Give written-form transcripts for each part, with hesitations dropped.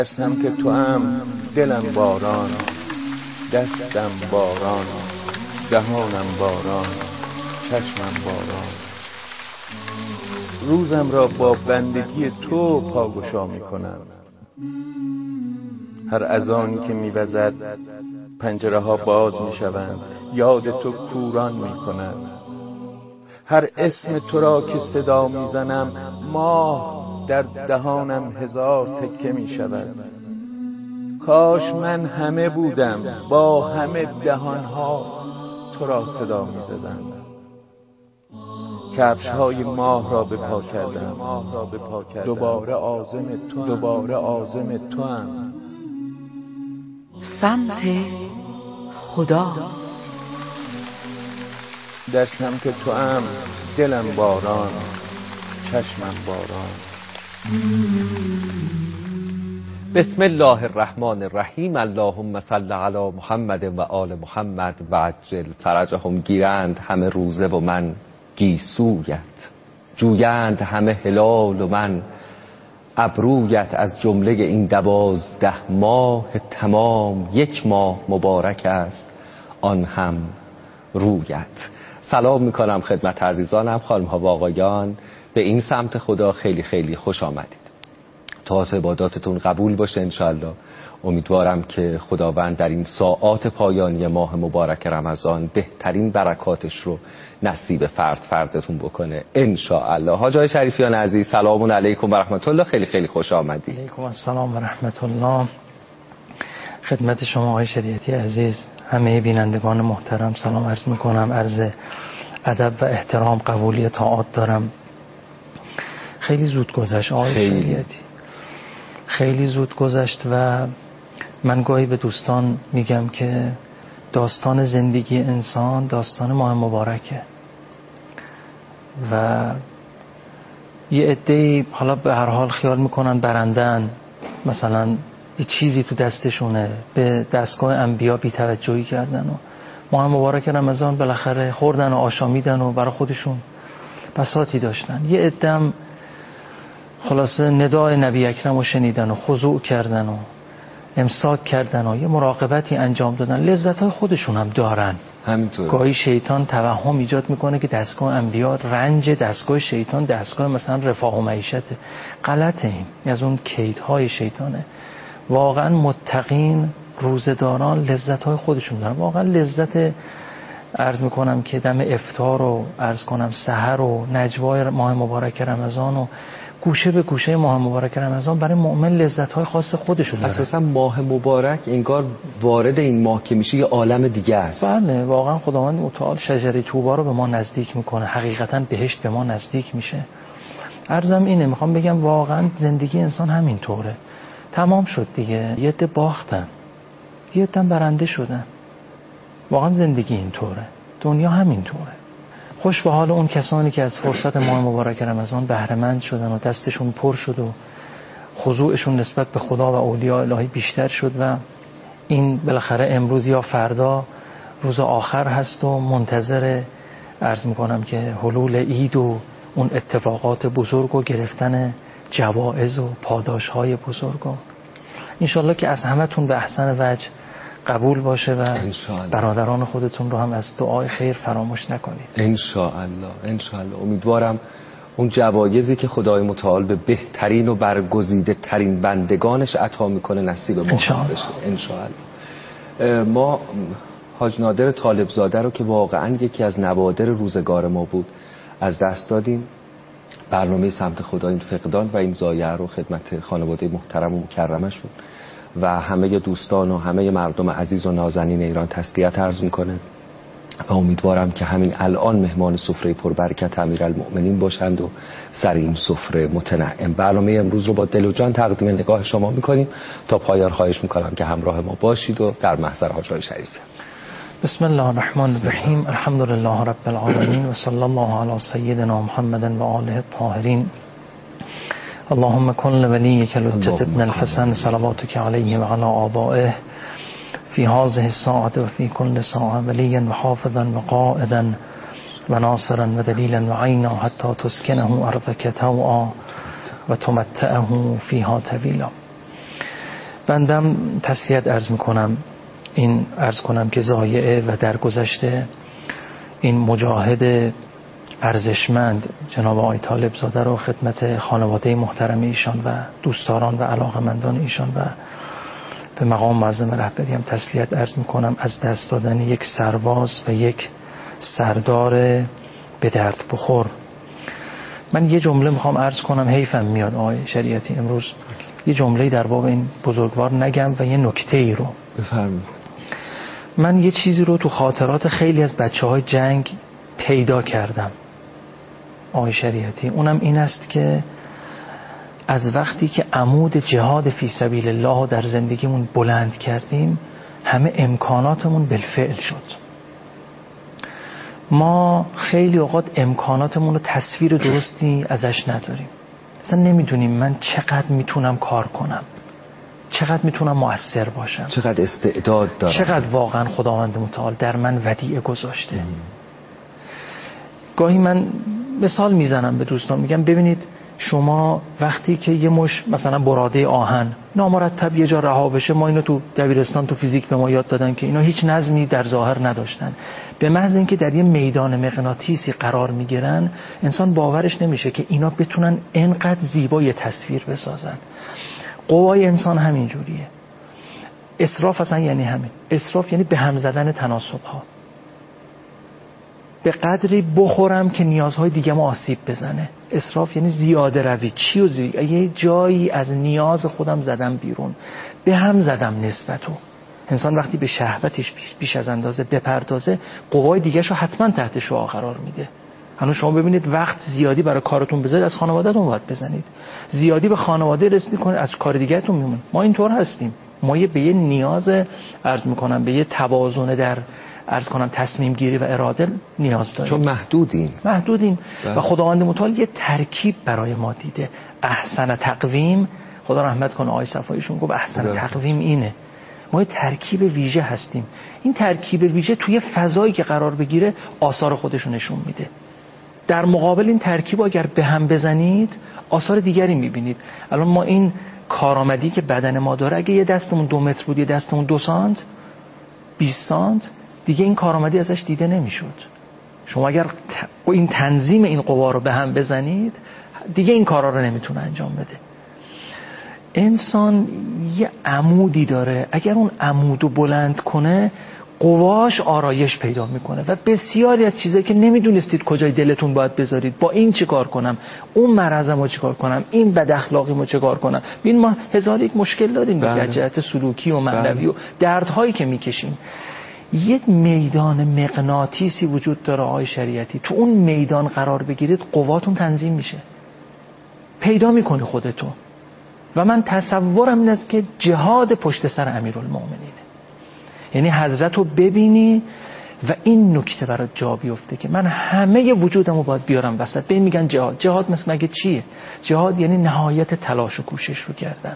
در سمت تو هم دلم باران، دستم باران، دهانم باران، چشمم باران. روزم را با بندگی تو پاگشا می کنم. هر اذانی که می وزد پنجره ها باز می شوند، یاد تو کوران می کند. هر اسم تو را که صدا می زنم، ماه در دهانم هزار تکه می شود. کاش من همه بودم، با همه دهانها تو را صدا می زدم. کفش های ماه را به پا کردم، دوباره عازم تو هم. سمت خدا. در سمت تو هم دلم باران، چشمم باران. بسم الله الرحمن الرحیم. اللهم صل علی محمد و آل محمد و عجل فرجهم. گیرند همه روزه و من گیسویت، جویند همه هلال و من ابرویت. از جمله این 12 ماه تمام، 1 ماه مبارک است آن هم رویت. سلام میکنم خدمت عزیزانم، خانم ها و آقایان. به این سمت خدا خیلی خیلی خوش آمدید. طاعت عباداتتون قبول باشه انشاءالله. امیدوارم که خداوند در این ساعات پایانی ماه مبارک رمضان بهترین برکاتش رو نصیب فردتون بکنه انشاءالله. حاج آقای شریفیان عزیز، سلام علیکم و رحمت الله. خیلی خیلی خوش آمدید. علیکم السلام و رحمت الله. خدمت شما آقای شریعتی عزیز، همه بینندگان محترم سلام عرض میکنم. عرض ادب و احترام قبولی طاعات دارم. خیلی زود گذشت آقای شریعتی، خیلی زود گذشت و من گاهی به دوستان میگم که داستان زندگی انسان داستان ماه مبارکه و یه عده‌ای حالا به هر حال خیال میکنن برندن، مثلا یه چیزی تو دستشونه، به دستگاه انبیا بی‌توجهی کردن و ماه مبارک رمضان بالاخره خوردن و آشامیدن و برای خودشون بساطی داشتن. یه عده‌ام خلاصه ندای نبی اکرم رو شنیدن و خضوع کردن و امساک کردن و یه مراقبتی انجام دادن. لذت‌های خودشون هم دارن. همینطور. گاهی شیطان توهم ایجاد میکنه که دستگاه انبیا رنج دستگاه شیطان دستگاه مثلا رفاه و معیشته. غلطه. این از اون کیدهای شیطانه. واقعا متقین روزداران لذت‌های خودشون دارن. واقعا لذت عرض میکنم که دم افطار و عرض کنم سحر و نجوای ماه مبارک رمضان و گوشه به گوشه ماه مبارک رمضان برای مؤمن لذت‌های خاص خودشون داره. اساسا ماه مبارک انگار وارد این ماه که میشه یه عالم دیگه است. بله واقعا خداوند متعال شجره طوبی رو به ما نزدیک میکنه، حقیقتا بهشت به ما نزدیک میشه. عرضم اینه، میخوام بگم واقعا زندگی انسان همین طوره. تمام شد دیگه، یه عده باختن، یه عده برنده شدن. واقعا زندگی این طوره، دنیا همین طوره. خوش به حال اون کسانی که از فرصت ماه مبارک رمضان بهره مند شدن و دستشون پر شد و خضوعشون نسبت به خدا و اولیاء الهی بیشتر شد و این بالاخره امروز یا فردا روز آخر هست و منتظر عرض میکنم که حلول عید و اون اتفاقات بزرگ و گرفتن جوائز و پاداشهای بزرگ و انشالله که از همتون به احسن وجه قبول باشه و برادران خودتون رو هم از دعای خیر فراموش نکنید انشاءالله. امیدوارم اون جوایزی که خدای متعال به بهترین و برگزیده ترین بندگانش عطا میکنه نصیب ما بشه انشاءالله. ما حاج نادر طالب زاده رو که واقعا یکی از نوادر روزگار ما بود از دست دادیم. برنامه سمت خدا این فقدان و این ضایعه رو خدمت خانواده محترم و مکرمشون و همه دوستان و همه مردم عزیز و نازنین ایران تسلیت عرض میکنه و امیدوارم که همین الان مهمان سفره پربرکت امیرالمؤمنین باشند و سر این سفره متنعم. برنامه امروز رو با دل و جان تقدیم نگاه شما میکنیم. تا پایان خواهش میکنم که همراه ما باشید و در محضر حاج آقای شریف. بسم الله الرحمن الرحیم. الحمد لله رب العالمین و صلی الله علی سیدنا محمد و آله الطاهرین. اللهم کن لولیک لجة ابن الحسن صلواتک علیه و علی آبائه فی هذه الساعة و فی کل ساعة ولیا و حافظا و قائدا و ناصرا و دلیلا و عینا حتی تسکنه ارضک طوعا و تمتعه فیها طویلا. بندم تسلیت عرض میکنم، این عرض کنم که ضایعه و درگذشته این مجاهد ارزشمند جناب آقای طالب زاده رو خدمت خانواده محترم ایشان و دوستداران و علاقمندان ایشان و به مقام معظم رهبری هم تسلیت عرض میکنم از دست دادن یک سرباز و یک سردار به درد بخور. من یه جمله میخوام عرض کنم، حیفم میاد آقای شریعتی امروز یه جمله در باب این بزرگوار نگم و یه نکته ای رو بفرمایید. من یه چیزی رو تو خاطرات خیلی از بچه‌های جنگ پیدا کردم آقای شریعتی، اونم این است که از وقتی که عمود جهاد فی سبیل الله در زندگیمون بلند کردیم همه امکاناتمون بالفعل شد. ما خیلی اوقات امکاناتمون رو تصویر درستی ازش نداریم، اصلا نمیدونیم من چقدر میتونم کار کنم، چقدر میتونم مؤثر باشم، چقدر استعداد دارم، چقدر واقعا خداوند متعال در من ودیعه گذاشته. گاهی من مثال میزنم به دوستان، میگم ببینید شما وقتی که یه مش مثلا براده آهن نامرتب یه جا رها بشه، ما اینو تو دبیرستان تو فیزیک به ما یاد دادن که اینا هیچ نظمی در ظاهر نداشتن، به محض اینکه در یه میدان مغناطیسی قرار میگیرن انسان باورش نمیشه که اینا بتونن اینقدر زیبا تصویر بسازن. قوای انسان همین جوریه. اسراف اصلا یعنی همین، اسراف یعنی به هم زدن تناسب ها، به قدری بخورم که نیازهای دیگه ما آسیب بزنه. اسراف یعنی زیاده روی، چی و یه جایی از نیاز خودم زدم بیرون، به هم زدم نسبتو. انسان وقتی به شهوتش بیش از اندازه بپردازه قوای دیگه شو حتما تحت شعاع قرار میده. حالا شما ببینید وقت زیادی برای کارتون بذارید از خانواده‌تون باید بزنید، زیادی به خانواده رسیدگی کنید از کار دیگه‌تون میمونه. ما اینطور هستیم، ما به یه نیاز عرض میکنم به یه توازن در عرض کنم تصمیم گیری و اراده نیاز داریم، چون محدودیم و خداوند متعال یه ترکیب برای ما دیده. احسن تقویم، خدا رحمت کنه آقای صفاییشون گفت احسن تقویم اینه، ما یه ترکیب ویژه هستیم. این ترکیب ویژه توی فضایی که قرار بگیره آثار خودشو نشون میده. در مقابل این ترکیب اگر به هم بزنید آثار دیگری میبینید. الان ما این کارآمدی که بدن ما داره، اگه یه دستمون 2 متر بود یه دستمون 2 سانت 20 سانت دیگه این کارآمدی ازش دیده نمیشد. شما اگر این تنظیم این قوا رو به هم بزنید دیگه این کارا رو نمیتونه انجام بده. انسان یه عمودی داره، اگر اون عمودو بلند کنه قواش آرایش پیدا میکنه و بسیاری از چیزایی که نمیدونستید کجای دلتون باید بذارید، با این چه کار کنم، اون مرضمو چه کار کنم، این بد اخلاقیمو چه کار کنم. ببین ما هزار یک مشکل داریم از جهت سلوکی و معنوی و دردهایی که میکشیم. یه میدان مغناطیسی وجود داره آقای شریعتی، تو اون میدان قرار بگیرید قواتون تنظیم میشه، پیدا میکنی خودتو. و من تصورم این است که جهاد پشت سر امیرالمومنینه، یعنی حضرت رو ببینی و این نکته برات جا بیفته که من همه وجودمو باید بیارم وسط. به این میگن جهاد. جهاد مثل مگه چیه؟ جهاد یعنی نهایت تلاش و کوشش رو کردن.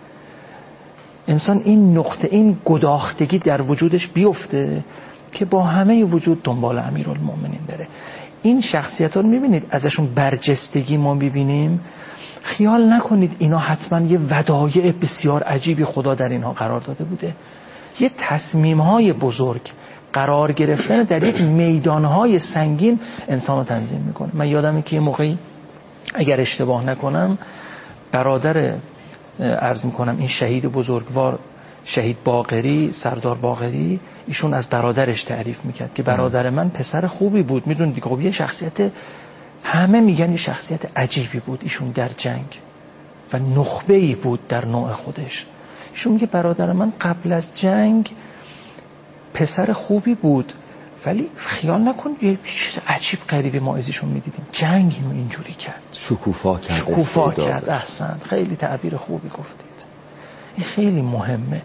انسان این نقطه، این گداختگی در وجودش بیفته که با همه وجود دنبال امیرالمومنین داره. این شخصیت ها رو میبینید ازشون برجستگی ما میبینیم. خیال نکنید اینا حتما یه ودایع بسیار عجیبی خدا در اینها قرار داده بوده. یه تصمیم های بزرگ قرار گرفتن در یک میدان های سنگین انسان رو تنظیم میکنه. من یادمه که یه موقعی اگر اشتباه نکنم برادر عرض میکنم این شهید بزرگوار شهید باقری، سردار باقری، ایشون از برادرش تعریف میکرد که برادر من پسر خوبی بود. میدونید دیگه خب یه شخصیت، همه میگن یه شخصیت عجیبی بود ایشون در جنگ و نخبه‌ای بود در نوع خودش. ایشون میگه برادر من قبل از جنگ پسر خوبی بود ولی خیال نکن یه چیز عجیب غریبی ما ازشون میدیدیم، جنگ اینو اینجوری کرد، شکوفا کرد. احسن، خیلی تعبیر خوبی گفتید. این خیلی مهمه.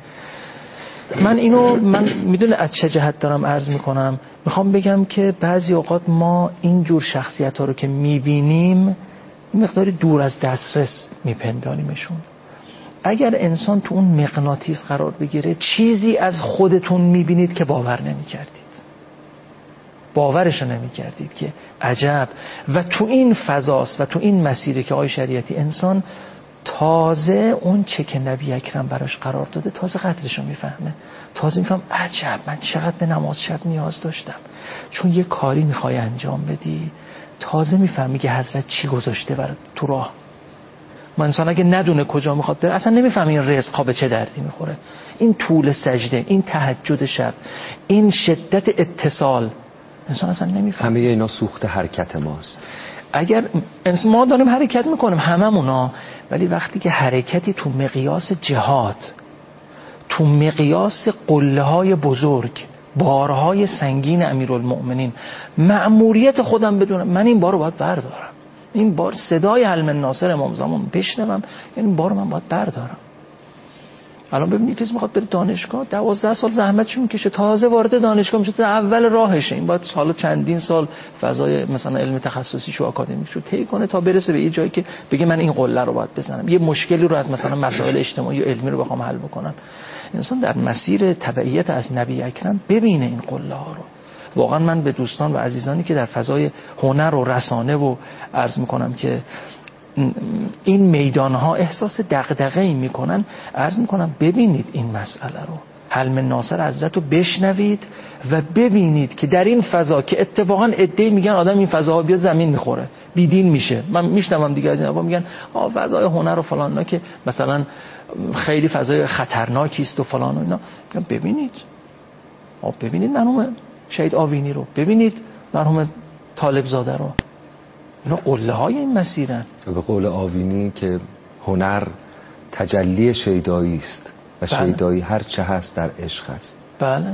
من میدونه از چه جهت دارم عرض میکنم. میخوام بگم که بعضی اوقات ما اینجور شخصیت ها رو که میبینیم مقداری دور از دسترس میپندانیمشون. اگر انسان تو اون مغناطیس قرار بگیره چیزی از خودتون میبینید که باور نمیکردید، باورش نمیکردید که عجب. و تو این فضاست و تو این مسیره که آقای شریعتی انسان تازه اون چه که نبی اکرم براش قرار داده تازه قدرشو میفهمه، تازه میفهم عجب من چقدر به نماز شب نیاز داشتم. چون یه کاری میخوای انجام بدی تازه میفهمی که حضرت چی گذاشته برات تو راه. من انسان اگه ندونه کجا میخواد بره اصلا نمیفهمه این رزق ها به چه دردی میخوره. این طول سجده، این تهجد شب، این شدت اتصال، انسان اصلا نمیفهمه. همه اینا سوخت حرکت ماست. اگر ما داریم حرکت میکنیم هممونا، ولی وقتی که حرکتی تو مقیاس جهاد، تو مقیاس قله های بزرگ، بارهای سنگین امیرالمؤمنین، مأموریت خودم بدونم من این بار رو باید بردارم، این بار صدای حلم الناصر امام زمان بشنوم، این بار رو من باید بردارم. الان ببینید کسی میخواد بره دانشگاه 12 سال زحمتش میکشه، تازه وارد دانشگاه میشه، اول راهشه، این باید حالا چندین سال فضای مثلا علم تخصصیشو آکادمیکشو طی کنه تا برسه به یه جایی که بگه من این قله رو باید بزنم، یه مشکلی رو از مثلا مسائل اجتماعی و علمی رو بخوام حل بکنم. انسان در مسیر تبعیت از نبی اکرم ببینه این قله ها رو. واقعا من به دوستان و عزیزانی که در فضای هنر و رسانه و عرض میکنم که این میدانها احساس دغدغه‌ای میکنن، عرض میکنم ببینید این مسئله رو، حلم الناصر حضرت رو بشنوید و ببینید که در این فضا که اتفاقا عده‌ای میگن آدم این فضاها بیاد زمین میخوره بیدین میشه. من میشنوم دیگه از این آقا میگن فضای هنر و فلان اینا که مثلا خیلی فضای خطرناکی است و فلان و اینا. ببینید ببینید مرحوم شهید آوینی رو، ببینید مرحوم طالب زاده رو، اینا قله های این مسیرن. به قول آوینی که هنر تجلی شیدایی است و شیدایی هر چه هست در عشق است. بله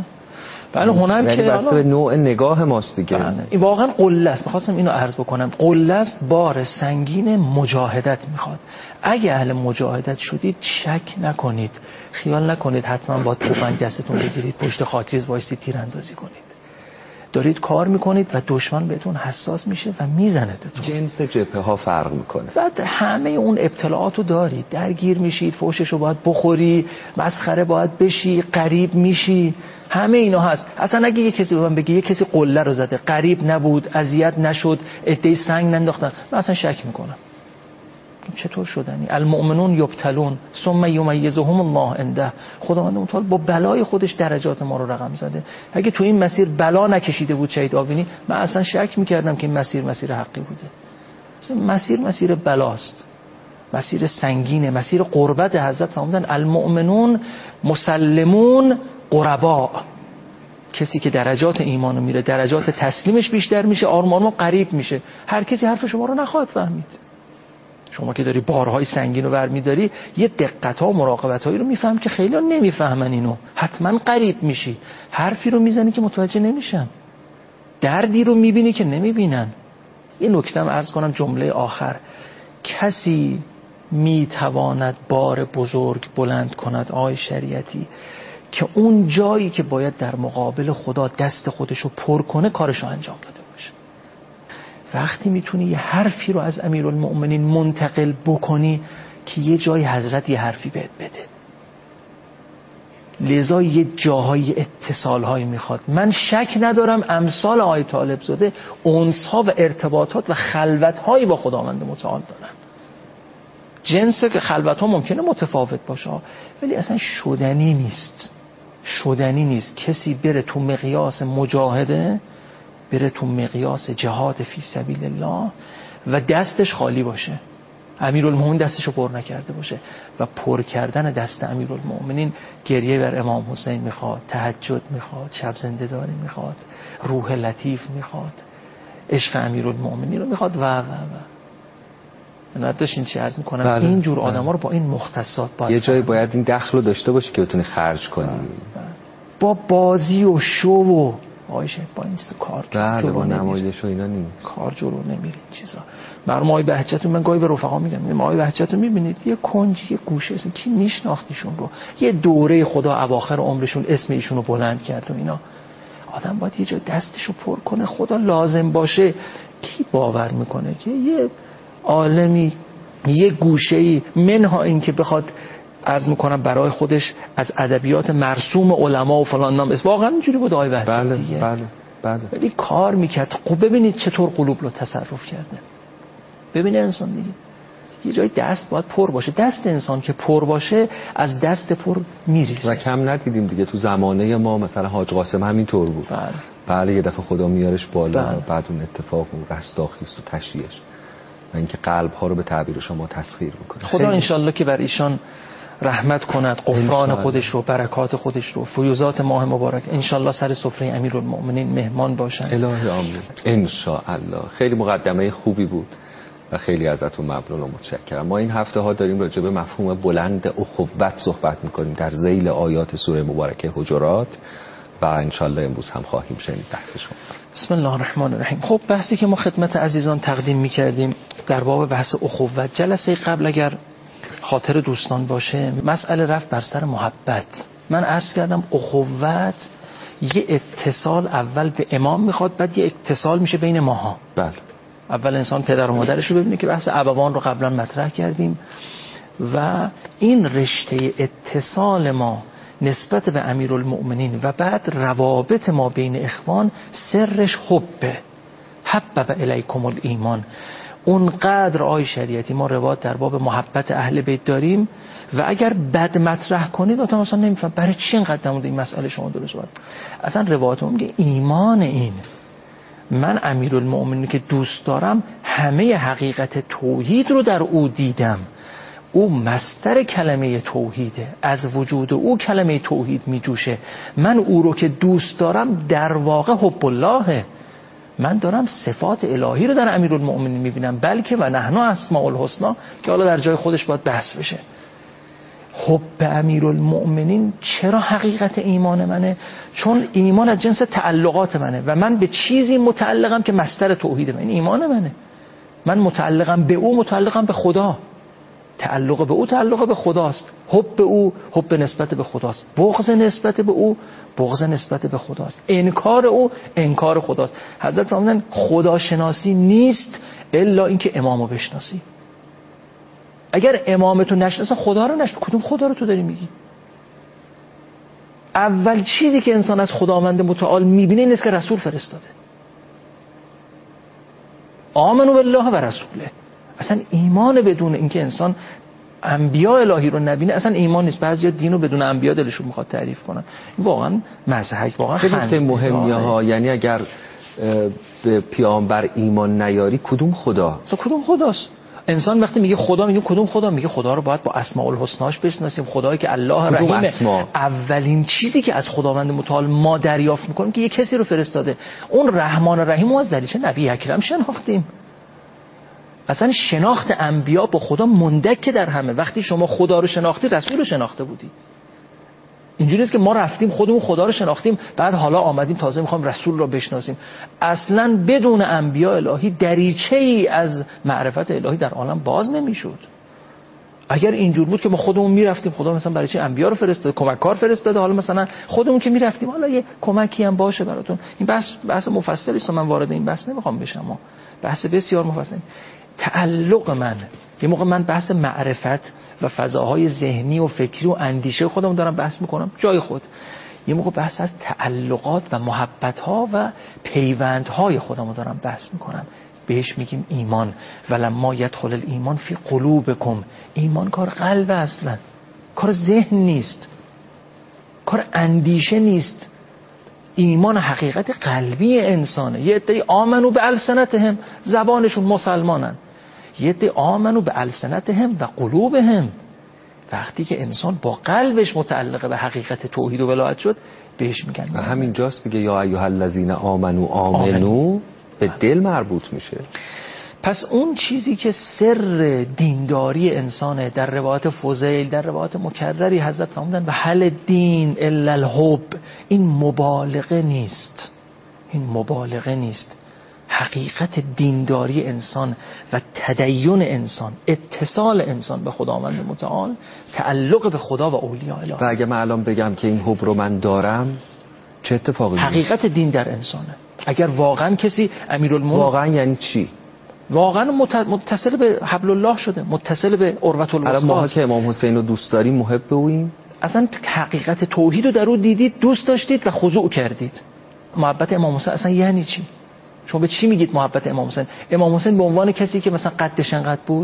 هنر که بسته به نوع نگاه ماست دیگه. بله. این واقعا قله است. می‌خواستم اینو عرض بکنم، قله است، بار سنگین مجاهدت میخواد. اگه اهل مجاهدت شدید شک نکنید، خیال نکنید حتما با تفنگ دستتون بگیرید پشت خاکریز وایسید تیراندازی کنید. دارید کار میکنید و دشمن بهتون حساس میشه و میزندتون. جنس جبهه ها فرق میکنه. بعد همه اون ابتلاعاتو دارید، درگیر میشید، فوششو باید بخوری، مسخره باید بشی، غریب میشی، همه اینا هست. اصلا اگه یه کسی به من بگه یه کسی قله رو زده، غریب نبود، اذیت نشد، عده‌ای سنگ ننداختن، من اصلا شک میکنم چطور شدنی. المؤمنون یبتلون ثم یمیزهم الله عنده. خداوند متعال با بلای خودش درجات ما رو رقم زده. اگه تو این مسیر بلا نکشیده بود شهید آوینی، من اصلا شک میکردم که این مسیر حقی بوده. اصلا مسیر بلاست، مسیر سنگینه، مسیر قربت. حضرت فرمودن المؤمنون مسلمون قربا. کسی که درجات ایمانو میره، درجات تسلیمش بیشتر میشه، آرمان ما قریب میشه. هر کسی حرف شما رو نخواهد فهمید. شما که داری بارهای سنگین رو برمیداری، یه دقت‌ها و مراقبت‌هایی رو میفهم که خیلی‌ها نمیفهمن اینو. حتما قریب میشی، حرفی رو میزنی که متوجه نمیشن، دردی رو میبینی که نمیبینن. یه نکته‌ام عرض کنم جمله آخر، کسی میتواند بار بزرگ بلند کند آقای شریعتی که اون جایی که باید در مقابل خدا دست خودشو پر کنه کارشو انجام داده باشه. وقتی میتونی یه حرفی رو از امیرالمؤمنین منتقل بکنی که یه جای حضرت یه حرفی بهت بده، لذا یه جاهای اتصالهایی میخواد. من شک ندارم امثال آقای طالب زاده انسها و ارتباطات و خلوتهایی با خداوند متعال دارن. جنس خلوتها ممکنه متفاوت باشه ولی اصلا شدنی نیست کسی بره تو مقیاس مجاهده، بره تو مقیاس جهاد فی سبیل الله و دستش خالی باشه، امیرالمومنین دستشو پر نکرده باشه. و پر کردن دست امیرالمومنین گریه بر امام حسین میخواد، تهجد میخواد، شب زنده داری میخواد، روح لطیف میخواد، عشق امیرالمومنین رو میخواد و نداشتین چی عرض میکنم. بله، این جور آدما رو با این مختصات باید یه جایی باید این دخل رو داشته باشی که بتونی خرج کنی. با بازی و شو و آیشه با این کار بله با نمایش و اینا نیست، کار جلو نمیره چیزا. مرحوم آقای بهجتون من گاهی به رفقا میگم آقای بهجتون میبینید یه کنج، یه گوشه اصلا کی میشناختیشون رو، یه دوره خدا اواخر عمرشون اسم ایشون رو بلند کرد و اینا. آدم باید یه جا دستشو پر کنه، خدا لازم باشه. کی باور میکنه که یه عالمی یه گوشه‌ای منها این که بخواد عرض میکنم برای خودش از ادبیات مرسوم علما و فلان نام است، واقعا اینجوری بود آقای وحدتی دیگه. بله. ولی کار میکرد. خب ببینید چطور قلوب رو تصرف کرده، ببینید انسان دیگه یه جای دست باید پر باشه. دست انسان که پر باشه از دست پر میریزه. و کم ندیدیم دیگه تو زمانه ما، مثلا حاج قاسم همینطور بود. بله یه دفعه خدا میارش بالا و بعد اون اتفاق و رستاخیز و تشییعش و اینکه قلب ها رو به تعبیر شما تسخیر میکنه. خدا انشالله که بر ایشان رحمت کند، غفران خودش رو، برکات خودش رو، فیوزات ماه مبارک انشالله سر سفره امیرالمؤمنین مهمان باشن. الهی آمین انشالله. خیلی مقدمه خوبی بود و خیلی ازتون ممنون و متشکرم. ما این هفته ها داریم راجع به مفهوم بلند اخوت صحبت میکنیم در ذیل آیات سوره مبارکه حجرات و انشالله امروز هم خواهیم شنید بحث شما. بسم الله الرحمن الرحیم. خب بحثی که ما خدمت عزیزان تقدیم میکردیم در باب بحث اخوت، جلسه قبل اگر خاطر دوستان باشه مسئله رفت بر سر محبت. من عرض کردم اخوت یه اتصال اول به امام میخواد، بعد یه اتصال میشه بین ماها. بله. اول انسان پدر و مادرش رو ببینه که بحث ابوان رو قبلا مطرح کردیم و این رشته اتصال ما نسبت به امیرالمؤمنین و بعد روابط ما بین اخوان سرش حبب الیکم الایمان. اونقدر آی شریعتی ما روایت در باب محبت اهل بیت داریم و اگر بد مطرح کنید آدم اصلا نمیفهم برای چی اینقدر در مورد این مسئله شما درست بود. اصلا روایت میگه ایمان این من امیرالمؤمنین که دوست دارم همه حقیقت توحید رو در او دیدم. او مصدر کلمه توحیده، از وجود او کلمه توحید میجوشه. من او رو که دوست دارم در واقع حب اللهه. من دارم صفات الهی رو در امیرالمؤمنین میبینم، بلکه و نحن اسماء الحسنا که حالا در جای خودش باید بحث بشه. حب امیرالمؤمنین چرا حقیقت ایمان منه؟ چون ایمان از جنس تعلقات منه و من به چیزی متعلقم که مصدر توحید من، این ایمان منه. من متعلقم به او، متعلقم به خدا. تعلق به او تعلق به خداست. حب او حب نسبت به خداست. بغض نسبت به او بغض نسبت به خداست. انکار او انکار خداست. حضرت فرمودن خداشناسی نیست الا اینکه امامو بشناسی. اگر امامتو نشناسه خدا رو نشناسی. کدوم خدا رو تو داری میگی؟ اول چیزی که انسان از خداوند متعال میبینه این است که رسول فرستاده. آمنو بالله و رسوله. اصلا ایمان بدون اینکه انسان انبیاء الهی رو نبینه اصلا ایمان نیست. بعضیا دین رو بدون انبیا دلشون میخواد تعریف کنن. این واقعا مضحک، واقعا خیلی مهمیه ها. یعنی اگر به پیامبر ایمان نیاری کدوم خدا؟ اصلا کدوم خداست؟ انسان وقتی میگه خدا میگه کدوم خدا؟ میگه خدا رو باید با اسماء الحسناش بشناسیم. خدایی که الله رحیمه. اولین چیزی که از خداوند متعال ما دریافت میکنیم که یه کسی رو فرستاده. اون رحمان رحیم رو از دریچه نبی اکرم شناختیم. اصلا شناخت انبیا با خدا مندک در همه. وقتی شما خدا رو شناختی رسول رو شناخته بودی. اینجوری است که ما رفتیم خودمون خدا رو شناختیم بعد حالا آمدیم تازه میخوایم رسول رو بشناسیم. اصلا بدون انبیا الهی دریچه‌ای از معرفت الهی در عالم باز نمیشد. اگر اینجور بود که ما خودمون میرفتیم خدا مثلا برای چی انبیا رو فرستاده، کمکار فرستاده، حالا مثلا خودمون که میرفتیم حالا یه کمکی هم باشه براتون. این بحث مفصلی است، من وارد این بحث نمیخوام بشم. بحث بسیار مفصلی. تعلق من یه موقع من بحث معرفت و فضاهای ذهنی و فکری و اندیشه خودم دارم بحث میکنم جای خود. یه موقع بحث از تعلقات و محبت‌ها و پیوندهای خودم دارم بحث میکنم. بهش میگیم ایمان. ولما یدخل الایمان فی قلوبکم. ایمان کار قلب اصلا، کار ذهن نیست، کار اندیشه نیست. ایمان حقیقت قلبی انسانه. یه عده آمنو به السنتهم، زبانشون مسلمانن. یه عده آمنو به السنتهم و قلوبهم. وقتی که انسان با قلبش متعلق به حقیقت توحید و ولایت شد بهش میگن. و همینجاست دیگه یا ایها الذین آمنو به دل مربوط میشه. پس اون چیزی که سر دینداری انسانه در روایت فضیل، در روایت مکرری حضرت فرمودن و حل دین الا الحب، این مبالغه نیست. این مبالغه نیست. حقیقت دینداری انسان و تدین انسان، اتصال انسان به خداوند متعال، تعلق به خدا و اولیاء الله. و اگه من الان بگم که این حب رو من دارم چه اتفاقی میفته؟ حقیقت دین در انسانه. اگر واقعا کسی امیرالمومنین، واقعا یعنی چی؟ واقعا متصل به حبل الله شده، متصل به عروة الوثقی. الان ما که امام حسین رو دوست داریم محب اوییم؟ اصلا حقیقت توحید رو در او دیدید، دوست داشتید و خضوع کردید. محبت امام حسین اصلا یعنی چی؟ شما به چی میگید محبت امام حسین؟ امام حسین به عنوان کسی که مثلا قدش انقدر بود،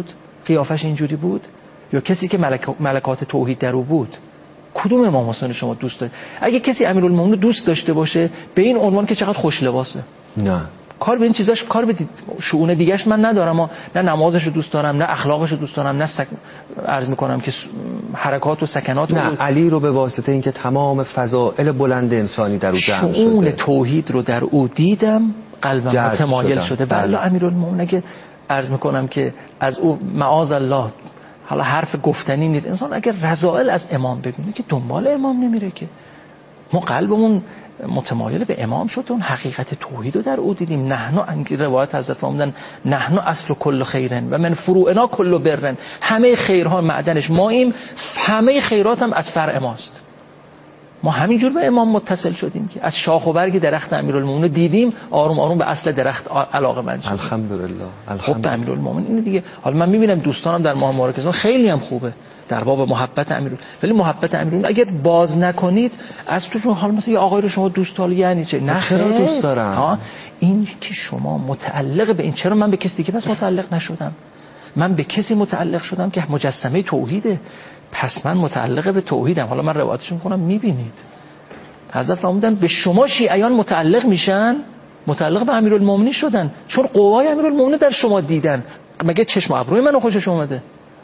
قیافش اینجوری بود؟ یا کسی که ملکات توحید در او بود؟ کدوم امام حسین شما دوست دارید؟ اگه کسی امیرالمومنین دوست داشته باشه به این عنوان که چقدر خوش لباسه، نه کار به این چیزاش، کار به شؤون دیگه‌اش من ندارم. نه نمازش رو دوست دارم، نه اخلاقش رو دوست دارم، نه عرض میکنم که حرکات و سکنات نه علی رو به واسطه اینکه تمام فضائل بلند انسانی در او جمع شده، شؤون توحید رو در او دیدم، قلبم متمایل شده. بله امیرالمومنین اگه عرض میکنم که از او معاذ الله، حالا حرف گفتنی نیست، انسان اگر رذائل از امام ببینه که دنبال امام نمیره، که ما قلبمون متمایل به امام شد، اون حقیقت توحید رو در او دیدیم. نحنو، روایت حضرت فرمودن نحنو اصل کل خیرن و من فروعنا کل برن، همه خیرها معدنش ماییم، همه خیرات هم از فرع ماست. ما همینجور به امام متصل شدیم که از شاخ و برگ درخت امیرالمومنین دیدیم، آروم آروم به اصل درخت علاقه مند شدیم. الحمدلله. خب به امیرالمومنین اینه دیگه. حالا من میبینم دوستانم در ماه مبارک خیلی هم خوبه در باب محبت امیرالمومنین، ولی محبت امیرالمومنین اگر باز نکنید از تو، حالا مثلا یه آقای رو شما دوست داری یعنی چه؟ نه چرا دوست دارم؟ این که شما متعلق به این، چرا من به کسی دیگه پس متعلق نشدم؟ من به کسی متعلق شدم که مجسمه توحیده، پس من متعلق به توحیدم. حالا من روایتش میکنم میبینید حضرت فرمودن به شما شیعیان متعلق میشن، متعلق به امیرالمومنین شدن چون قوای امیرالمومنین در شما دیدن. مگه چشم ابروی منو خوشش اومده؟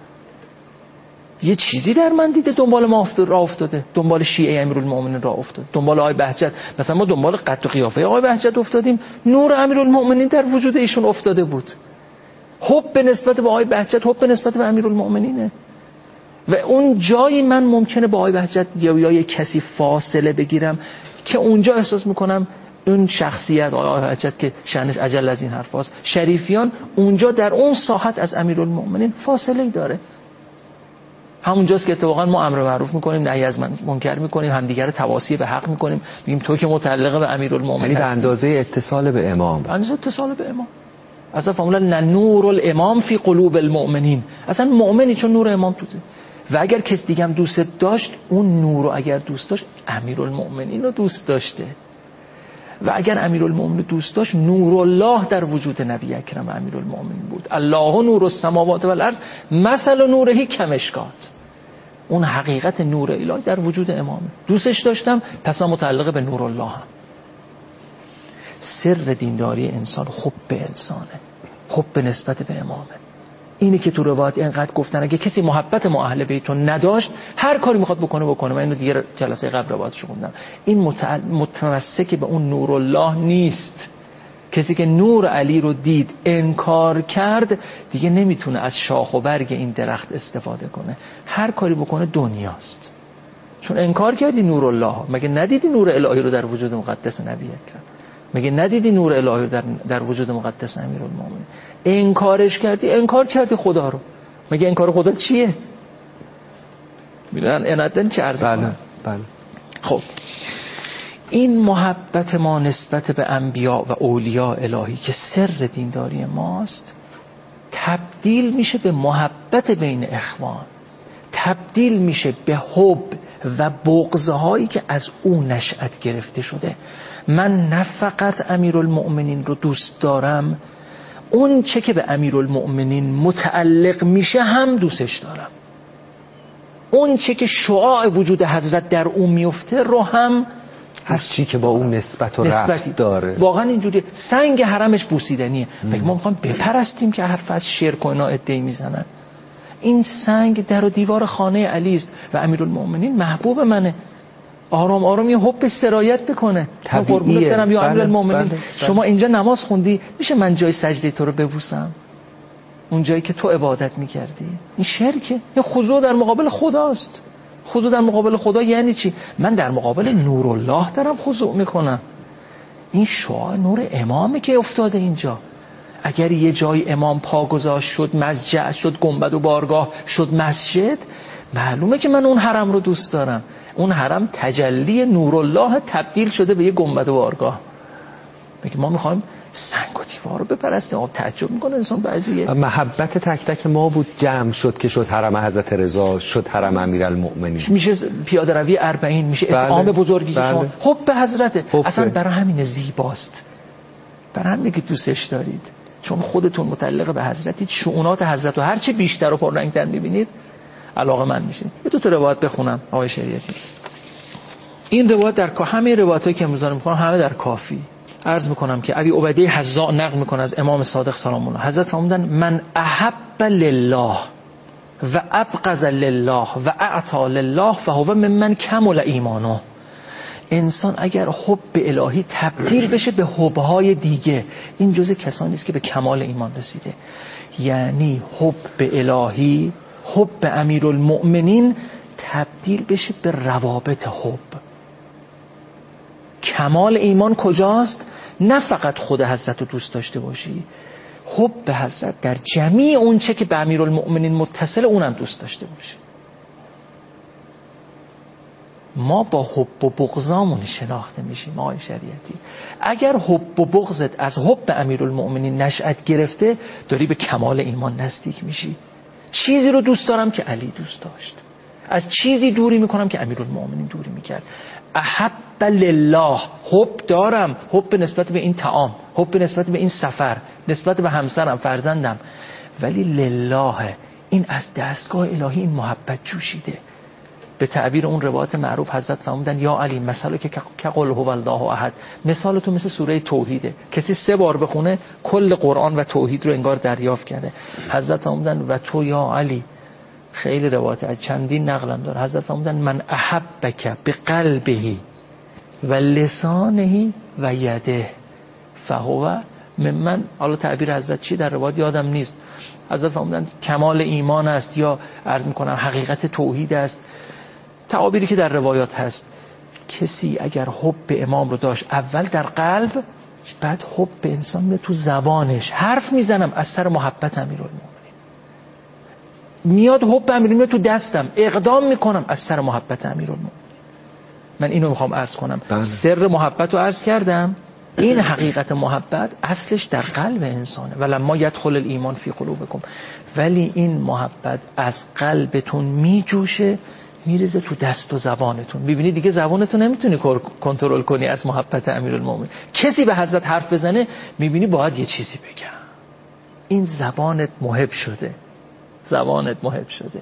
یه چیزی در من دیده دنبال ما راه افتاده، دنبال شیعه امیرالمومنین راه افتاد، دنبال آقای بهجت. مثلا ما دنبال قد و قیافه آقای بهجت افتادیم، نور امیرالمومنین در وجود ایشون افتاده بود. حب به نسبت به آقای بهجت، حب به نسبت به امیرالمومنینه. و اون جایی من ممکنه با آقای بهجت یا یک کسی فاصله بگیرم که اونجا احساس میکنم اون شخصیت آقای بهجت که شأنش عجل از این حرف هست، شریفیان اونجا در اون ساحت از امیرالمومنین فاصله داره. همونجاست که اتفاقا ما امر معروف میکنیم، نهی از منکر میکنیم، همدیگه رو تواصی به حق میکنیم، میگیم تو که متعلق به امیرالمومنین، یعنی به اندازه اتصال به امام، به اندازه اتصال به امام. اصلا فرمودن نور الامام فی قلوب المؤمنین، اصلا مؤمنی چون نور امام توده. و اگر کسی دیگه هم دوست داشت، اون نور رو اگر دوست داشت امیرالمؤمنین رو دوست داشته. و اگر امیرالمؤمنین دوست داشت، نور الله در وجود نبی اکرم امیرالمؤمنین بود. الله نور السماوات و الارض مثل نوره کمشکات. اون حقیقت نور الهی در وجود امامه. دوستش داشتم، پس من متعلق به نور الله هم. سر دینداری انسان حب انسانه، حب نسبت به امامه. اینی که تو روایت اینقدر گفتن اگه کسی محبت ما اهل بیت رو نداشت، هر کاری میخواد بکنه. من اینو دیگه جلسه قبل روایتشو خوندم. این متمسک به اون نور الله نیست. کسی که نور علی رو دید انکار کرد، دیگه نمیتونه از شاخ و برگ این درخت استفاده کنه. هر کاری بکنه دنیاست، چون انکار کردی نور الله. مگه ندیدی نور الهی رو در وجود مقدس نبی اکرم؟ مگه ندیدی نور الهی رو در وجود مقدس امیرالمومنین؟ انکارش کردی، انکار کردی خدا رو. مگه انکار خدا چیه؟ میدونن انادن چه عرض کنم؟ بله. خب این محبت ما نسبت به انبیاء و اولیاء الهی که سر دینداری ماست، تبدیل میشه به محبت بین اخوان، تبدیل میشه به حب و بغض‌هایی که از او نشأت گرفته شده. من نه فقط امیرالمؤمنین رو دوست دارم، اون چه که به امیرالمؤمنین متعلق میشه هم دوستش دارم. اون چه که شعاع وجود حضرت در اون میفته رو هم، هر چی که با اون نسبت و ربط داره. واقعا اینجوریه. سنگ حرمش بوسیدنیه. مگه ما میخوایم بپرستیم که حرف از شرک و اینا ادعی میزنن؟ این سنگ در و دیوار خانه علی است و امیرالمؤمنین محبوب منه. آرام آرام یه حب سرایت بکنه. طبیعیه. یا بله، امیرالمؤمنین بله. شما اینجا نماز خوندی، میشه من جای سجده تو رو ببوسم؟ اون جایی که تو عبادت میکردی. این شرکه. این خضوع در مقابل خداست. خضوع در مقابل خدا یعنی چی؟ من در مقابل نور الله دارم خضوع میکنم. این شعاع نور امامه که افتاده اینجا. اگر یه جای امام پا گذاشت شد مسجد، شد گنبد و بارگاه، شد مسجد، معلومه که من اون حرم رو دوست دارم. اون حرم تجلی نور الله تبدیل شده به یه گنبد و بارگاه. میگه ما میخوایم سنگ و دیوار رو بپرستیم. آب تعجب میکنه انسان بعضیه. محبت تک تک ما بود جمع شد که شد حرم حضرت رضا، شد حرم امیرالمؤمنین. میشه پیاده روی 40، میشه اطعام بزرگی که شما حب حضرته. اصلا برای همین زیباست، برای همین که دوستش دارید. چون خودتون متعلق به حضرتید، شؤونات حضرت رو هرچه بیشتر و پررنگ‌تر می‌بینید علاقه‌مند میشید. یه دو تا روایت بخونم آقای شریعتی. این روایت در همه روایتایی که امروز می‌خونم همه در کافی. عرض می‌کنم که ابی عبیده حذاء نقل می‌کنه از امام صادق سلام الله. حضرت فرمودن من احب لله و ابغض لله و اعطى لله فهو ممن کمل ایمانه. انسان اگر حب الهی تبدیل بشه به حب‌های دیگه، این جزء کسانی است که به کمال ایمان رسیده. یعنی حب الهی، حب امیرالمؤمنین تبدیل بشه به روابط حب. کمال ایمان کجاست؟ نه فقط خود حضرت رو دوست داشته باشی، حب به حضرت در جمیع اون چه که به امیرالمؤمنین متصل اونم دوست داشته باشی. ما با حب و بغضامون شناخته میشیم آقای شریعتی. اگر حب و بغضت از حب امیرالمؤمنین نشأت گرفته، داری به کمال ایمان نزدیک میشی. چیزی رو دوست دارم که علی دوست داشت، از چیزی دوری میکنم که امیرالمؤمنین دوری میکرد. احب لله، حب دارم، حب نسبت به این طعام، حب نسبت به این سفر، نسبت به همسرم، فرزندم، ولی لله، این از دستگاه الهی این محبت جوشیده. به تعبیر اون روایت معروف حضرت فرمودن یا علی مثلا که قل هو الله احد، مثال تو مثل سوره توحیده. کسی 3 بار بخونه کل قرآن و توحید رو انگار دریافت کرده. حضرت فرمودن و تو یا علی، خیلی روایت از چندین نقلم داره. حضرت فرمودن من احبک بقلبه و لسانه و یده فهو ممن، حالا تعبیر حضرت چی در روایت یادم نیست. حضرت فرمودن کمال ایمان است، یا عرض میکنم حقیقت توحید است، تعابیری که در روایات هست. کسی اگر حب امام رو داشت اول در قلب، بعد حب انسان میاد تو زبانش. حرف میزنم از سر محبت امیرالمومنین، میاد حب امیرالمومنین تو دستم، اقدام میکنم از سر محبت امیرالمومنین. من اینو میخوام عرض کنم. سر محبت رو عرض کردم. این حقیقت محبت اصلش در قلب انسانه. ولما یدخل الایمان فی قلوبکم، ولی این محبت از قلبتون میجوشه، میریزه تو دست و زبانتون. میبینی دیگه زبانتون نمیتونی کنترل کنی از محبت امیرالمومنین. کسی به حضرت حرف بزنه میبینی باید یه چیزی بگم. این زبانت محب شده، زبانت محب شده.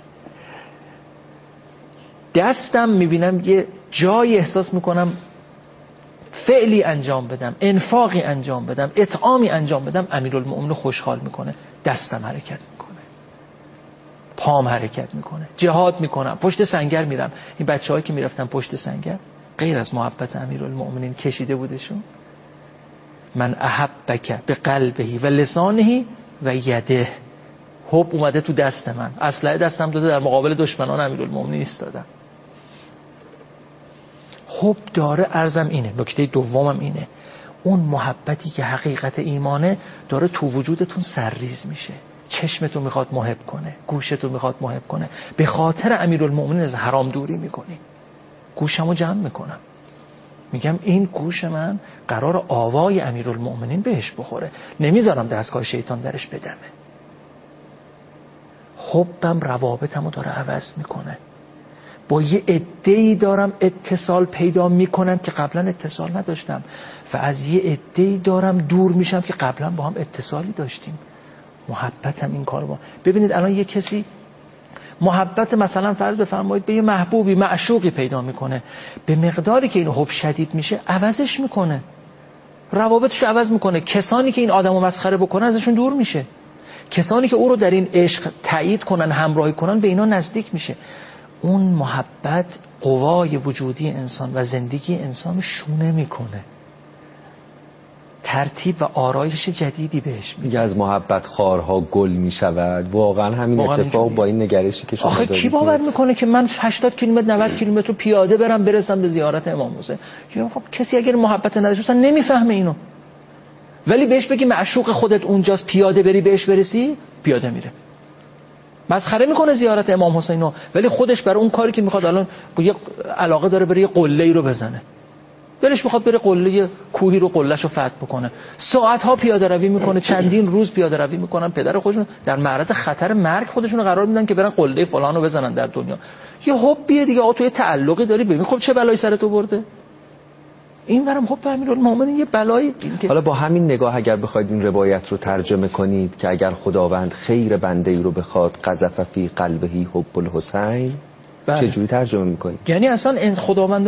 دستم میبینم یه جایی احساس میکنم فعلی انجام بدم، انفاقی انجام بدم، اطعامی انجام بدم، امیرالمومنین خوشحال میکنه، دستم حرکت میکنه، پام حرکت میکنه، جهاد میکنم، پشت سنگر میرم. این بچه‌هایی که میرفتن پشت سنگر غیر از محبت امیرالمومنین کشیده بودشون. من احبک بقلبه و لسانه و یده، حب اومده تو دست من، اسلحه دستم داده، در مقابل دشمنان امیرالمومنین ایستادم. حب داره، عرضم اینه، نکته دومم اینه، اون محبتی که حقیقت ایمانه داره تو وجودتون سرریز میشه. چشمتو میخواد محب کنه، گوشتو میخواد محب کنه. به خاطر امیرالمومنین از حرام دوری میکنی. گوشمو جمع میکنم، میگم این گوش من قرار آوای امیرالمومنین بهش بخوره، نمیذارم دستگاه شیطان درش بدمه. حبم روابطمو داره عوض میکنه. با یه عده‌ای دارم اتصال پیدا میکنم که قبلا اتصال نداشتم، و از یه عده‌ای دارم دور میشم که قبلا با هم اتصالی داشتیم. محبتم این کار با. ببینید الان یه کسی محبت مثلا فرض بفرمایید به یه محبوبی، معشوقی پیدا میکنه، به مقداری که این حب شدید میشه عوضش میکنه، روابطش عوض میکنه. کسانی که این آدمو مسخره بکنن ازشون دور میشه، کسانی که او رو در این عشق تایید کنن، همراهی کنن، به اینا نزدیک میشه. اون محبت قوای وجودی انسان و زندگی انسان شونه میکنه، ترتیب و آرایش جدیدی بهش میده. از محبت خارها گل میشود. واقعا همین اتفاق با این نگرشی که شما دارید. کی باور میکنه که من 80 کیلومتر 90 کیلومتر پیاده برسم به زیارت امام حسین؟ خب کسی اگر محبت نداشته اصلا نمیفهمه اینو. ولی بهش بگی معشوق خودت اونجاست، پیاده بری بهش برسی، پیاده میره. مسخره میکنه زیارت امام حسینو، ولی خودش برای اون کاری که میخواد، الان یه علاقه داره بره یه قله‌ای رو بزنه، دلش میخواد بره قله کوهی رو قله‌شو فتح بکنه، ساعت‌ها پیاده روی میکنه، چندین روز پیاده روی میکنن، پدر خودشون در معرض خطر مرگ خودشون رو قرار میدن که برن قله فلانو بزنن در دنیا. یه حبیه دیگه، آقا تو یه تعلقی داری، ببین خب چه بلایی سرت آورده. این برم حب امیرالمومنین یه بلایی. حالا با همین نگاه اگر بخواید این روایت رو ترجمه کنید که اگر خداوند خیر بنده ای رو بخواد قذف فی قلبه حب الحسین، چه جوری ترجمه میکنید؟ یعنی اصلا خداوند